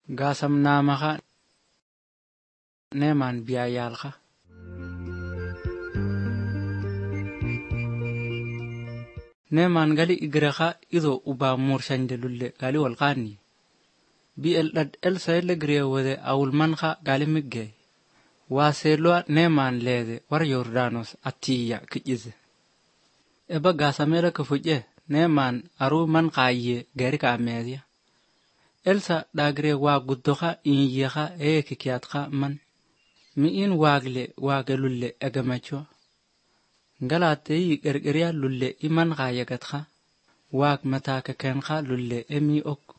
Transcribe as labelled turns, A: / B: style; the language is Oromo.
A: Gasam namaka neman biyayalka. Neman gali igraka ido uba murshande lulle gali walqani. Bi el sayle griya wade awulmanka gali migge. Waselwa neman lede war Yordanos atiya kijize. Eba gasamela kufuje neman aru man qaye gari ka amediya. Elsa dagre waguddoka inyeka kikiatka man. Miin wagelulle egamacho. Ngalateyi gergeria lulle iman qayegatka. Wag mataka kenka lulle emi ok